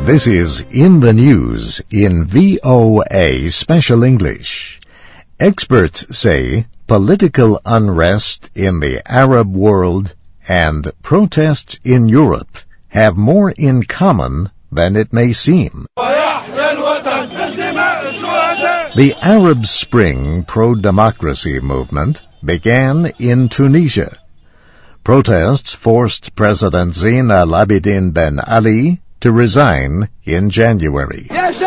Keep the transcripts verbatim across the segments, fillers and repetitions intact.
This is In the News in V O A Special English. Experts say political unrest in the Arab world and protests in Europe have more in common than it may seem. The Arab Spring pro-democracy movement began in Tunisia. Protests forced President Zine al-Abidine Ben Ali to resign in January.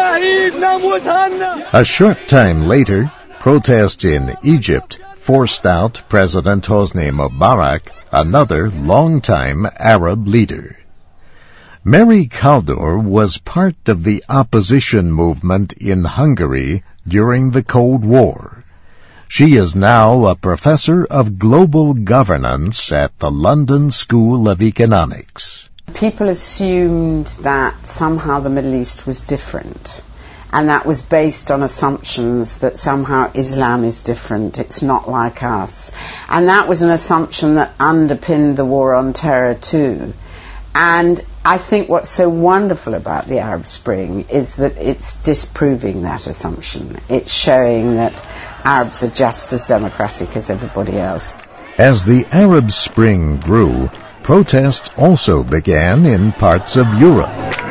A short time later, protests in Egypt forced out President Hosni Mubarak, another longtime Arab leader. Mary Kaldor was part of the opposition movement in Hungary during the Cold War. She is now a professor of global governance at the London School of Economics. People assumed that somehow the Middle East was different, and that was based on assumptions that somehow Islam is different, it's not like us. And that was an assumption that underpinned the war on terror too. And I think what's so wonderful about the Arab Spring is that it's disproving that assumption. It's showing that Arabs are just as democratic as everybody else. As the Arab Spring grew, protests also began in parts of Europe.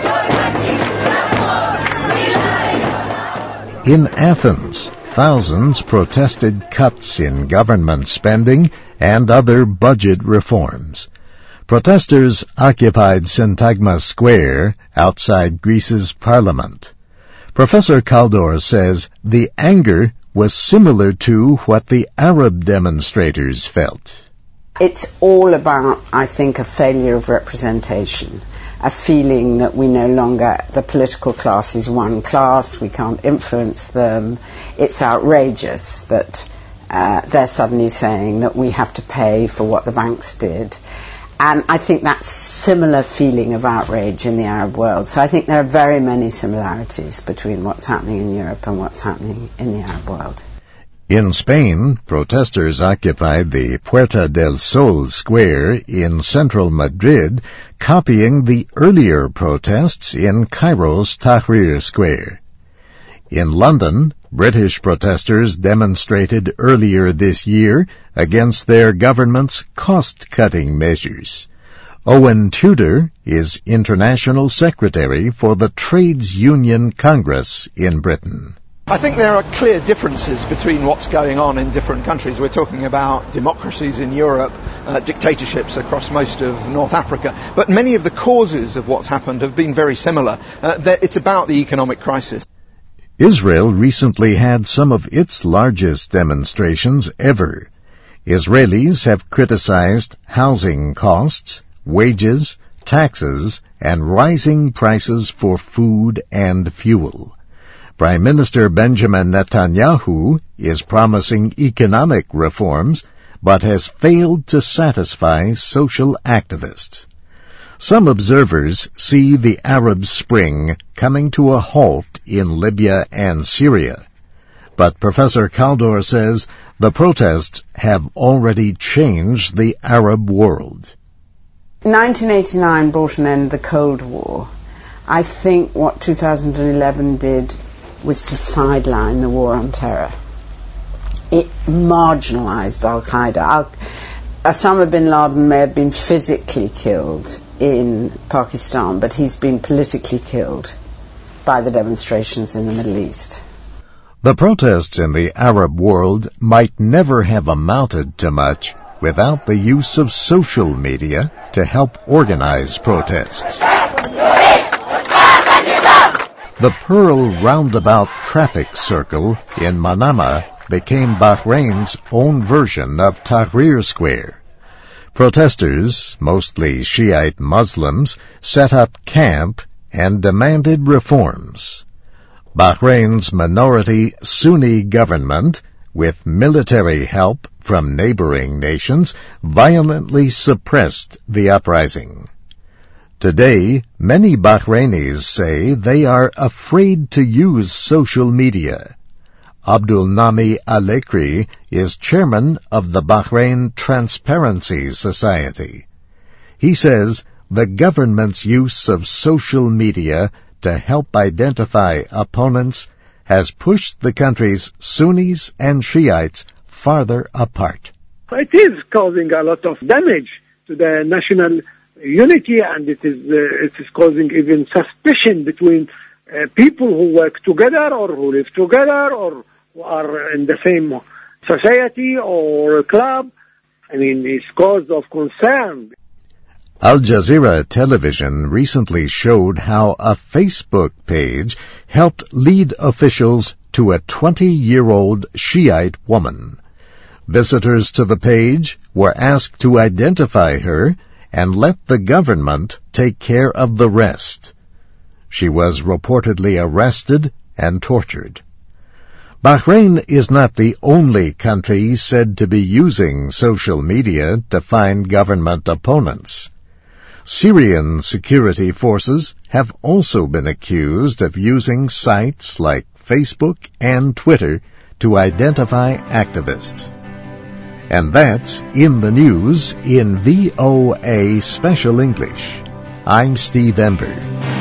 In Athens, thousands protested cuts in government spending and other budget reforms. Protesters occupied Syntagma Square outside Greece's parliament. Professor Kaldor says the anger was similar to what the Arab demonstrators felt. It's all about, I think, a failure of representation, a feeling that we no longer, the political class is one class, we can't influence them. It's outrageous that uh, they're suddenly saying that we have to pay for what the banks did. And I think that's similar feeling of outrage in the Arab world. So I think there are very many similarities between what's happening in Europe and what's happening in the Arab world. In Spain, protesters occupied the Puerta del Sol square in central Madrid, copying the earlier protests in Cairo's Tahrir Square. In London, British protesters demonstrated earlier this year against their government's cost-cutting measures. Owen Tudor is International Secretary for the Trades Union Congress in Britain. I think there are clear differences between what's going on in different countries. We're talking about democracies in Europe, uh, dictatorships across most of North Africa, but many of the causes of what's happened have been very similar. Uh, it's about the economic crisis. Israel recently had some of its largest demonstrations ever. Israelis have criticized housing costs, wages, taxes, and rising prices for food and fuel. Prime Minister Benjamin Netanyahu is promising economic reforms, but has failed to satisfy social activists. Some observers see the Arab Spring coming to a halt in Libya and Syria. But Professor Kaldor says the protests have already changed the Arab world. nineteen eighty-nine brought an end to the Cold War. I think what two thousand eleven did was to sideline the war on terror. It marginalized Al-Qaeda. Al- Osama bin Laden may have been physically killed in Pakistan, but he's been politically killed by the demonstrations in the Middle East. The protests in the Arab world might never have amounted to much without the use of social media to help organize protests. The Pearl Roundabout traffic circle in Manama became Bahrain's own version of Tahrir Square. Protesters, mostly Shiite Muslims, set up camp and demanded reforms. Bahrain's minority Sunni government, with military help from neighboring nations, violently suppressed the uprising. Today, many Bahrainis say they are afraid to use social media. Abdul Nami Alekri is chairman of the Bahrain Transparency Society. He says the government's use of social media to help identify opponents has pushed the country's Sunnis and Shiites farther apart. It is causing a lot of damage to the national unity, and it is uh, it is causing even suspicion between uh, people who work together or who live together or who are in the same society or club. I mean, it's cause of concern. Al Jazeera Television recently showed how a Facebook page helped lead officials to a twenty-year-old Shiite woman. Visitors to the page were asked to identify her and let the government take care of the rest. She was reportedly arrested and tortured. Bahrain is not the only country said to be using social media to find government opponents. Syrian security forces have also been accused of using sites like Facebook and Twitter to identify activists. And that's In the News in V O A Special English. I'm Steve Ember.